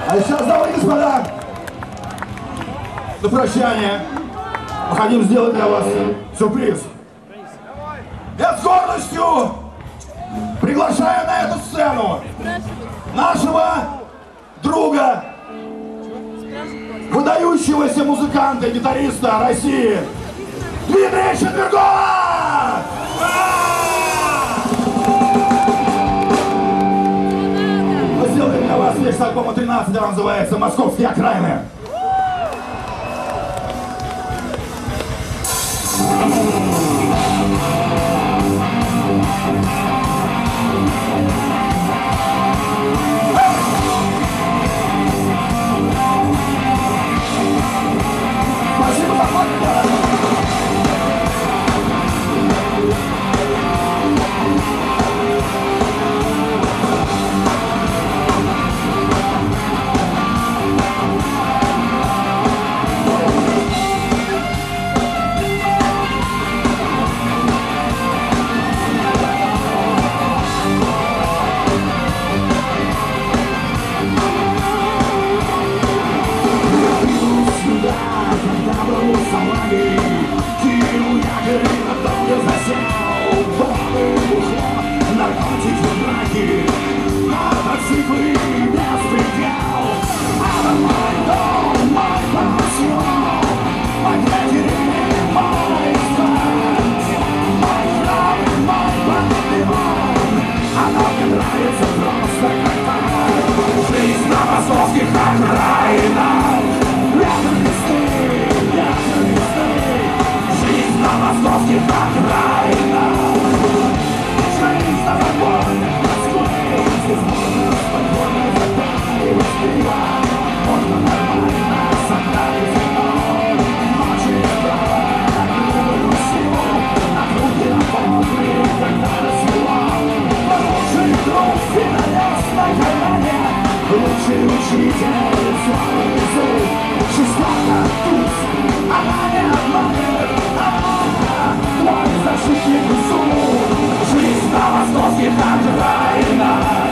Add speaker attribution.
Speaker 1: А сейчас, дамы и господа, на прощание мы хотим сделать для вас сюрприз. Я с гордостью приглашаю на эту сцену нашего друга, выдающегося музыканта и гитариста России Дмитрия Четвергова! Мы сделаем для вас вещь с альбома 13, она называется «Московские окраины». Спасибо за поддержку. Жизнь на московских окраинах. Жизнь на московских окраинах. Жизнь на подводных Москвы. Здесь можно спокойно затаивать пиво. Можно нормально согнать вино. Ночи права на круглую силу. На круге на поле, когда рассвело. Хороший друг финалист на колене. Лучший учитель славы зуб. Чистота туз, она не обманет. Твой защитник зуб. Жизнь на московских окраинах.